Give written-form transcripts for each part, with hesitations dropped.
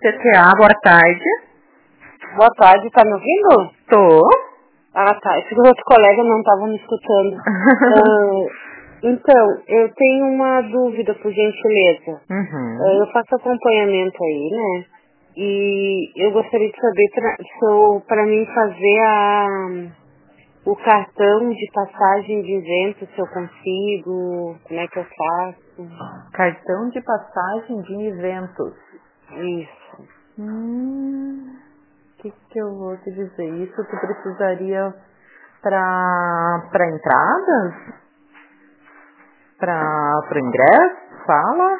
CTA, boa tarde. Boa tarde, tá me ouvindo? Tô. Ah, tá. Esse outro colega não estava me escutando. Então, eu tenho uma dúvida, por gentileza. Eu faço acompanhamento aí, né? E eu gostaria de saber para mim fazer o cartão de passagem de evento, se eu consigo, como é que eu faço. Cartão de passagem de eventos. Isso. O que eu vou te dizer? Isso tu precisaria para entradas? Para ingresso? Fala?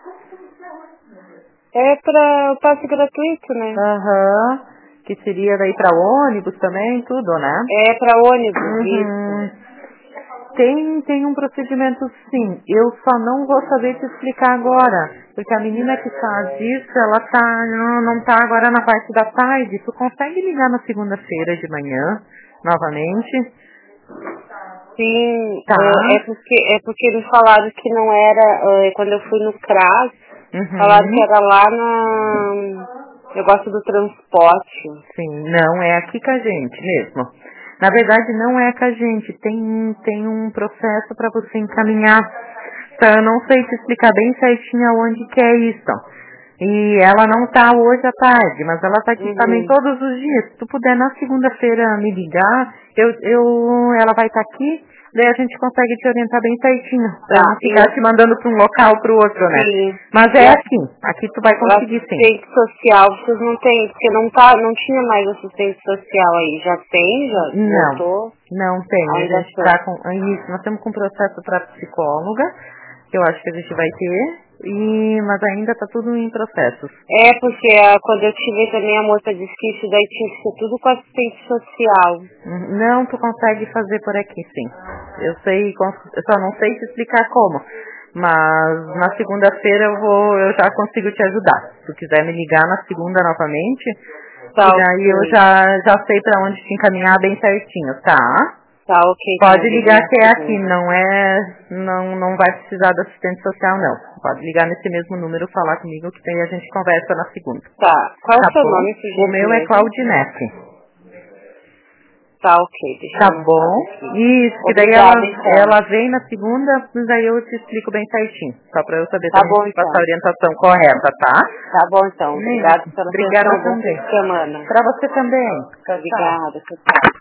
É para passe gratuito, né? Que seria daí para ônibus também, tudo, né? É para ônibus, isso. Tem um procedimento sim, eu só não vou saber te explicar agora, porque a menina que faz isso, ela não tá agora na parte da tarde. Tu consegue ligar na segunda-feira de manhã, novamente? Sim, Tá. é porque eles falaram que não era, quando eu fui no CRAS, falaram que era lá na negócio do transporte. Sim, não é aqui com a gente mesmo. Na verdade, não é com a gente. Tem um processo para você encaminhar. Então, eu não sei te explicar bem certinho aonde que é isso. E ela não tá hoje à tarde, mas ela tá aqui também todos os dias. Se tu puder na segunda-feira me ligar, ela vai estar aqui, daí a gente consegue te orientar bem certinho. Pra não ficar te mandando para um local para o outro, né? Sim. Mas é aqui tu vai conseguir sim. Assistente social, vocês não têm, porque não tinha mais assistente social aí. Já tem, já voltou? Não tem. Ainda A gente tá com isso, nós temos com um processo para psicóloga, que eu acho que a gente vai ter, mas ainda tá tudo em processos. É, porque quando eu tive também a moça disse que isso daí tinha que ser tudo com assistente social. Não, tu consegue fazer por aqui sim. Eu só não sei te explicar como. Mas na segunda-feira eu já consigo te ajudar. Se tu quiser me ligar na segunda novamente, Tá, e daí eu já sei pra onde te encaminhar bem certinho, tá? Tá, ok. Pode ligar que é aqui, não vai precisar de assistente social não. Pode ligar nesse mesmo número, falar comigo que daí a gente conversa na segunda. Tá, qual Tá o seu bom? nome, por O meu é Claudinete. Tá, ok. Deixa Tá eu bom? Isso, que daí ela vem na segunda, daí eu te explico bem certinho. Só pra eu saber também passar a orientação correta, tá? Tá bom, então. Obrigada pela atenção. Obrigada também. Boa semana. Pra você também. Obrigada. Tchau.